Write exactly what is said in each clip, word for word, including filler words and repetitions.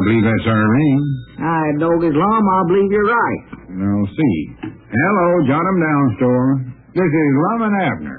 believe that's Irene. I dog his lum, I believe you're right. I'll see. Hello, jot 'em down, store. This is Lum and Abner.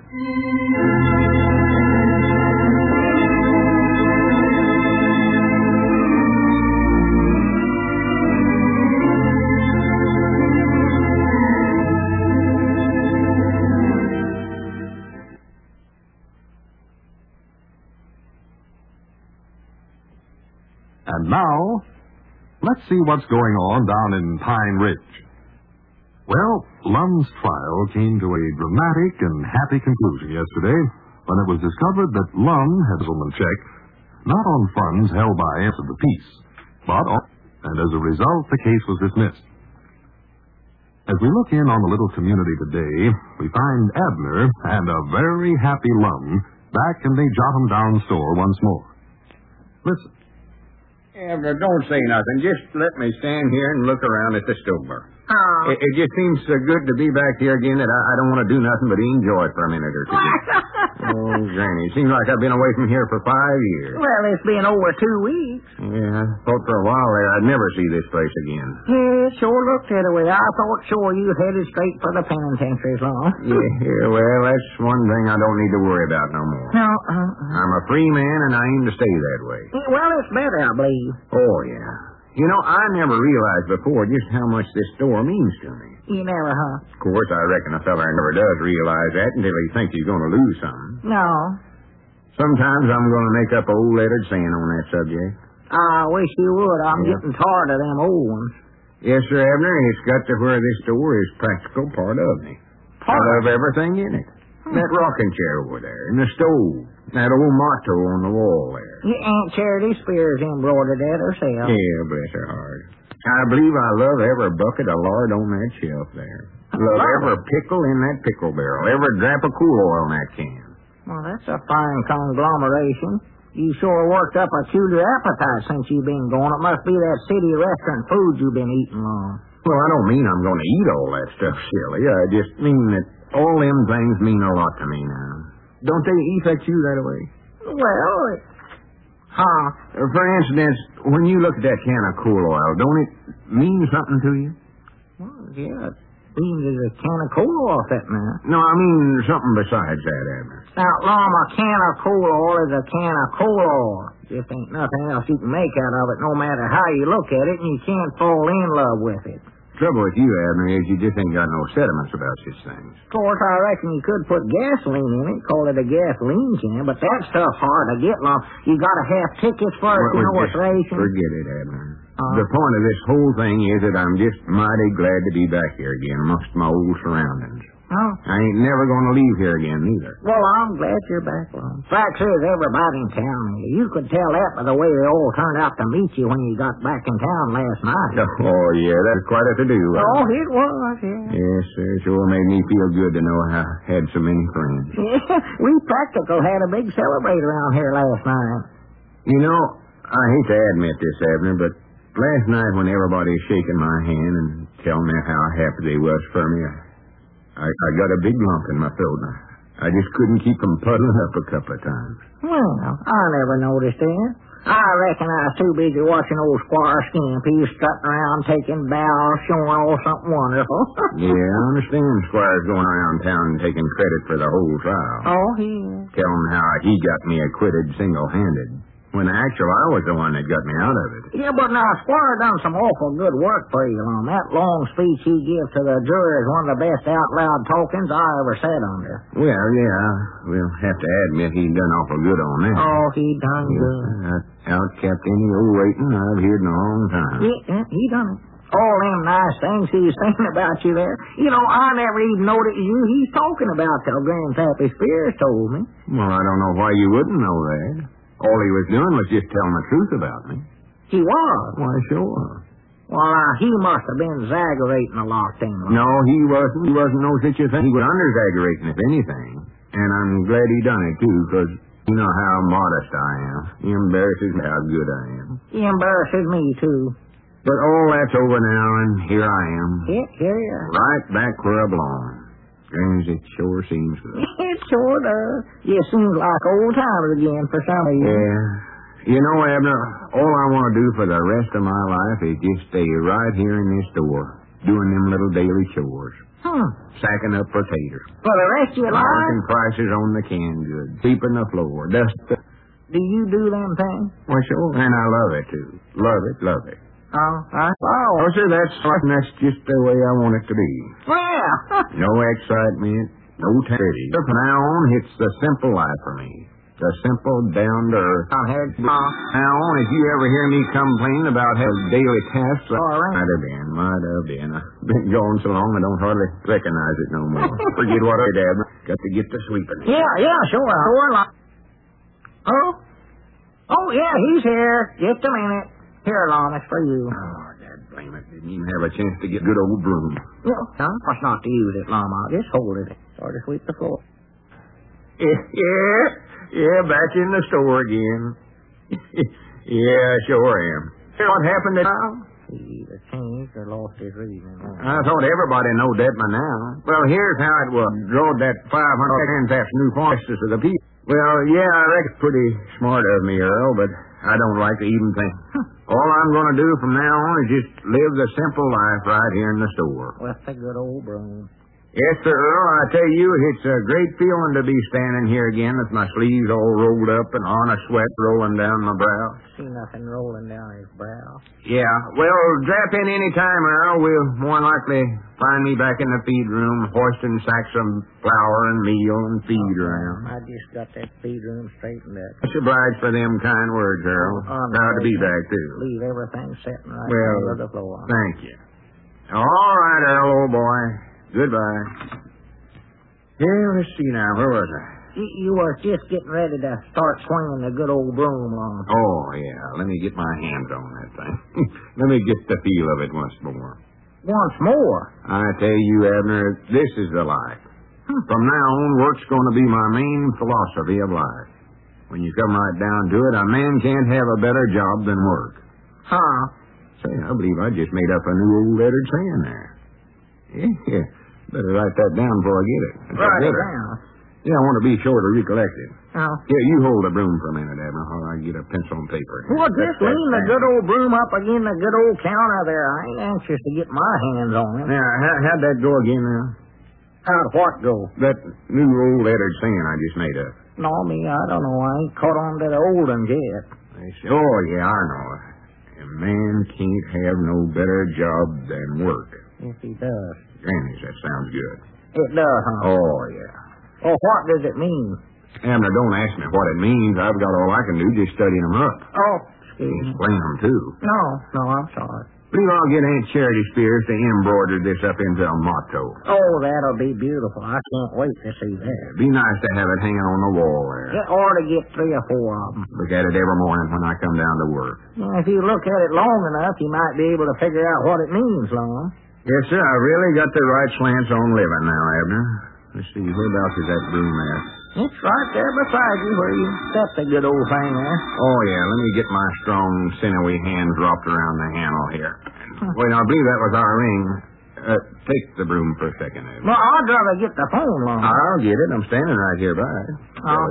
And now, let's see what's going on down in Pine Ridge. Well, Lum's trial came to a dramatic and happy conclusion yesterday when it was discovered that Lum had a check not on funds held by us of the peace, but on, and as a result, the case was dismissed. As we look in on the little community today, we find Abner and a very happy Lum back in the Jot 'em Down store once more. Listen. Abner, don't say nothing. Just let me stand here and look around at the store. Oh. It, it just seems so good to be back here again that I, I don't want to do nothing but enjoy it for a minute or two. Oh, Granny, seems like I've been away from here for five years. Well, it's been over two weeks. Yeah, I thought for a while there I'd never see this place again. Yeah, it sure looked that way. I thought sure you headed straight for the penitentiary, Lum. Yeah, yeah, well, that's one thing I don't need to worry about no more. No, uh, I'm a free man, and I aim to stay that way. well, it's better, I believe. Oh, yeah. You know, I never realized before just how much this store means to me. You never, huh? Of course, I reckon a feller never does realize that until he thinks he's going to lose something. No. Sometimes I'm going to make up a old lettered saying on that subject. I wish you would. I'm Yeah. getting tired of them old ones. Yes, sir, Abner, it's got to where this store is practical part of me. Part? I love everything in it. That rocking chair over there, and the stove, that old motto on the wall there. Your Aunt Charity Spears embroidered that herself. Yeah, bless her heart. I believe I love every bucket of lard on that shelf there. Love every pickle in that pickle barrel, every drop of cool oil in that can. Well, that's a fine conglomeration. You sure worked up a peculiar appetite since you've been going. It must be that city restaurant food you've been eating long. Well, I don't mean I'm going to eat all that stuff, silly. I just mean that all them things mean a lot to me now. Don't they affect you that way? Well, it... Huh? For instance, when you look at that can of cool oil, don't it mean something to you? Well, yeah, it means there's a can of coal oil sitting there. No, I mean something besides that, Abner. Now, Lum, a can of coal oil is a can of coal oil. Just ain't nothing else you can make out of it, no matter how you look at it, and you can't fall in love with it. Trouble with you, Abner, is you just ain't got no sentiments about such things. Of course, I reckon you could put gasoline in it, call it a gasoline can, but that stuff's hard to get, Lum. You gotta have tickets for it, Well, you know well, what's just racing. Forget it, Abner. Uh, the point of this whole thing is that I'm just mighty glad to be back here again amongst my old surroundings. Oh. I ain't never going to leave here again, either. Well, I'm glad you're back, Lum. Fact is, everybody in town, you could tell that by the way they all turned out to meet you when you got back in town last night. Oh, yeah, that's quite a to-do. Oh, it was, yeah. Yes, sir. Sure made me feel good to know I had so many friends. Yeah, we practical had a big celebrate around here last night. You know, I hate to admit this, Abner, but last night when everybody's shaking my hand and telling me how happy they was for me, I, I, I got a big lump in my throat. I just couldn't keep from puddling up a couple of times. Well, I never noticed that. I reckon I was too busy watching old Squire Skimpy strutting around taking bows, showing all something wonderful. Yeah, I understand Squire's going around town and taking credit for the whole trial. Oh, he is. Telling how he got me acquitted single-handed, when actually I was the one that got me out of it. Yeah, but now Squire done some awful good work for you, Lum. That long speech he gave to the jury is one of the best out-loud talkings I ever sat under. Well, yeah, we'll have to admit he done awful good on that. Oh, he done yes, good. I outcapped any old waiting I've heard in a long time. Yeah, yeah, he done it. All them nice things he was saying about you there. You know, I never even noticed you he's talking about till Grandpappy Spears told me. Well, I don't know why you wouldn't know that. All he was doing was just telling the truth about me. He was? Why, sure. Well, uh, he must have been exaggerating a lot then. No, he wasn't. He wasn't no such a thing. He was under-exaggerating, if anything. And I'm glad he done it, too, because you know how modest I am. He embarrasses me how good I am. He embarrasses me, too. But all that's over now, and here I am. Yeah, here you are. Right back where I belong. Strange, it sure seems good. It sure does. It seems like old times again for some of you. Yeah, You know, Abner, all I want to do for the rest of my life is just stay right here in this store, doing them little daily chores. Hmm. Sacking up potatoes. For the rest of your life? Marking prices on the canned goods. Sweeping the floor. Dust. Do you do them things? Well, sure. And I love it, too. Love it, love it. Oh, I Oh, oh sir, that's, that's just the way I want it to be. Well. No excitement, no tardy. From now on, it's the simple life for me. The simple, down-to-earth. I've had uh, Now on, if you ever hear me complain about having daily tasks, all right. might have been, might have been. I've been gone so long I don't hardly recognize it no more. Forget what I did. Got to get to sweeping. Yeah, yeah, sure. Sure. Oh? Oh, yeah, he's here. Just a minute. Here, Lon, it's for you. Oh, God blame it. Didn't even have a chance to get good old broom. No, no, what's not to use it, Lon? I'll just hold it. Start to sweep the floor. Yeah, yeah, yeah, back in the store again. Yeah, sure am. What happened to... He either changed or lost his reason. I thought everybody knowed that by now. Well, here's how it was. Drawed that five hundred that's new fastest of the people. Well, yeah, I reckon it's pretty smart of me, Earl, but I don't like to even think. All I'm going to do from now on is just live the simple life right here in the store. With the good old broom. Yes, sir, Earl, I tell you, it's a great feeling to be standing here again with my sleeves all rolled up and on a sweat rolling down my brow. See nothing rolling down his brow. Yeah, well, drop in any time, Earl. We'll more likely find me back in the feed room, hoisting sacks of flour and meal and feed around. I just got that feed room straightened up. Much obliged for them kind words, Earl. Oh, Proud to be back, too. Leave everything sitting right well, under the floor. Thank you. All right, Earl, old boy. Goodbye. Yeah, let's see now. Where was I? You, you were just getting ready to start swinging the good old broom on. Oh, yeah. Let me get my hands on that thing. Let me get the feel of it once more. Once more? I tell you, Abner, this is the life. From now on, work's going to be my main philosophy of life. When you come right down to it, a man can't have a better job than work. Huh? Say, I believe I just made up a new old lettered saying there. Yeah, yeah. Better write that down before I get it. Write it down. Yeah, I want to be sure to recollect it. Oh. Yeah, you hold the broom for a minute, Abner, while I get a pencil and paper. Well, just lean the good old broom up again the good old counter there. I ain't anxious to get my hands on it. Now, how, how'd that go again now? How'd what go? That new old lettered saying I just made up. No, me, I don't know. I ain't caught on to the old ones yet. Oh, yeah, I know. A man can't have no better job than work. Yes, he does. Grannies, that sounds good. It does, huh? Oh, yeah. Well, what does it mean? Abner, don't ask me what it means. I've got all I can do just studying them up. Oh, excuse me. Explain them, too. No, no, I'm sorry. Believe I'll get Aunt Charity Spears to embroider this up into a motto. Oh, that'll be beautiful. I can't wait to see that. It'd be nice to have it hanging on the wall there. Yeah, or to get three or four of them. Look at it every morning when I come down to work. Yeah, if you look at it long enough, you might be able to figure out what it means, Lon. Yes, sir. I really got the right slants on living now, Abner. Let's see, whereabouts is that broom at? It's right there beside you where you set the good old thing there. Oh, yeah. Let me get my strong, sinewy hands wrapped around the handle here. Wait, I believe that was our ring. Uh, take the broom for a second, Abner. Well, I'd rather get the phone, Lon. I'll get it. I'm standing right here by it. Oh.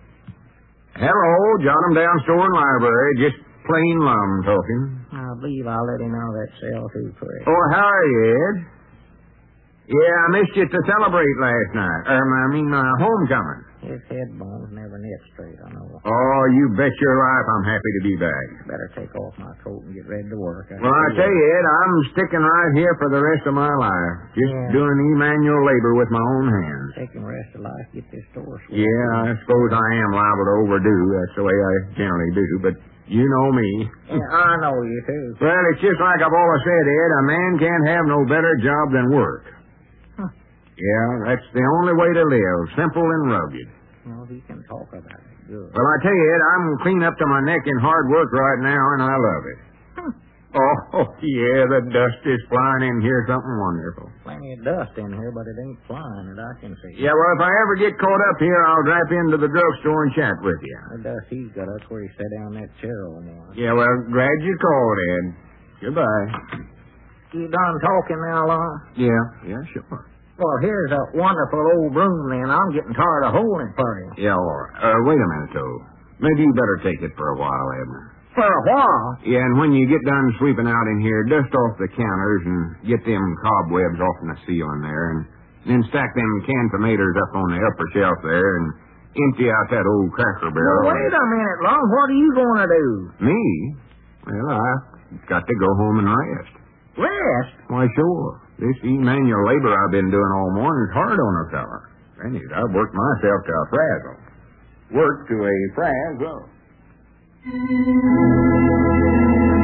Hello, Johnham Down Store and Library. Just plain Lum talking. I believe I'll let him know that sell too quick. Oh, how are you, Ed? Yeah, I missed you to celebrate last night. Or, I mean, my homecoming. His head bones never knit straight, I know. Oh, you bet your life I'm happy to be back. Better take off my coat and get ready to work. I Well, I tell you, Ed, I'm sticking right here for the rest of my life. Just Yeah. doing e-manual labor with my own hands. Taking the rest of life, get this store swept. Yeah, I suppose I am liable to overdo. That's the way I generally do, but you know me. Yeah, I know you, too. Well, it's just like I've always said, Ed, a man can't have no better job than work. Huh. Yeah, that's the only way to live, simple and rugged. Well, he can talk about it. Good. Well, I tell you, Ed, I'm clean up to my neck in hard work right now, and I love it. Hmm. Oh, yeah, the dust is flying in here, something wonderful. Plenty of dust in here, but it ain't flying that I can see. Yeah, well, if I ever get caught up here, I'll drop into the drugstore and chat with you. The dust he's got, that's where he sat down that chair over there. Yeah, well, glad you called, Ed. Goodbye. You done talking now, Lon? Yeah, yeah, sure. Well, here's a wonderful old broom, then. I'm getting tired of holding it for you. Yeah, all right. Uh, wait a minute, though. Maybe you better take it for a while, Abner. For a while. Yeah, and when you get done sweeping out in here, dust off the counters and get them cobwebs off in the ceiling there, and then stack them canned tomatoes up on the upper shelf there, and empty out that old cracker barrel. Well, wait a minute, Lum. What are you going to do? Me? Well, I've got to go home and rest. Rest? Why, sure. This manual labor I've been doing all morning is hard on a fella. And I've worked myself to a frazzle. Work to a frazzle.